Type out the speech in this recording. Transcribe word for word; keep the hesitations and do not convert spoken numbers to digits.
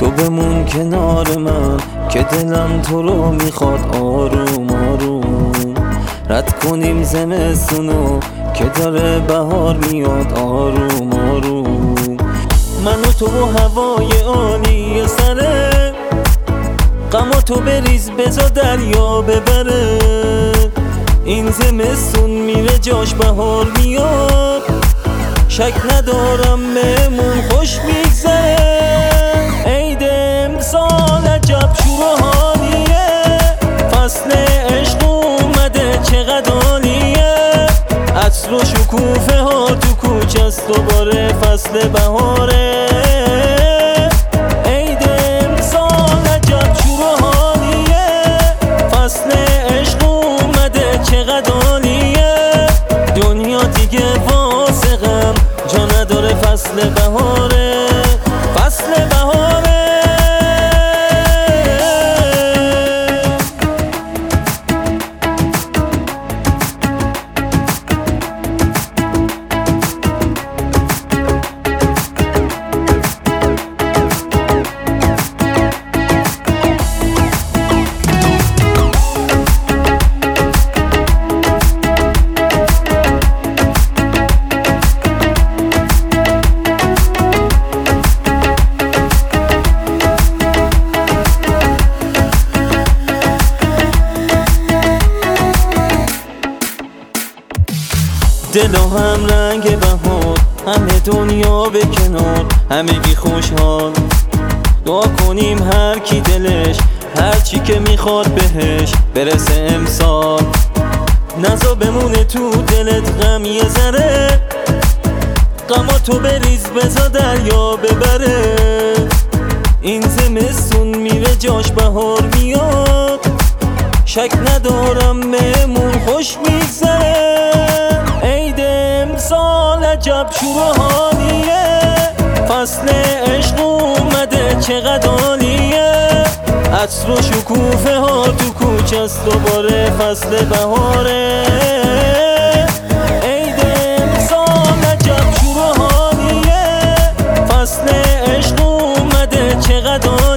تو بمون کنار من که دلم تو رو میخواد آروم آروم. رد کنیم زمستونو که داره بهار میاد آروم آروم. من و تو و هوای عالی سره، غم و تو بریز بزا دریا ببره. این زمستون میره جاش بهار میاد، شک ندارم بهمون خوش میگذره. عید امسال عجب شور و حالیه، فصل عشق اومده چقدر عالیه. عطر و شکوفه ها تو کوچه است دوباره فصل بهاره. عید امسال عجب شور و حالیه، فصل عشق اومده چقدر عالیه. دنیا دیگه واسه غم جا نداره، فصل بهاره فصل بهاره. دل و هم رنگ بهار، همه دنیا به کنار، همگی خوشحال. دعا کنیم هر کی دلش هر چی که میخواد بهش برسه امسال. نزا بمونه تو دلت غم یه ذره، غما تو بریز بزا دریا ببره. این زمستون میره جاش بهار میاد، شک ندارم بهمون خوش میگذره. عید امسال عجب شور و حالیه، فصل عشق اومده چقدر عالیه. عطر و شکوفه ها تو کوچه است دوباره فصل بهاره. عید امسال عجب شور و حالیه، فصل عشق اومده چقدر عالیه.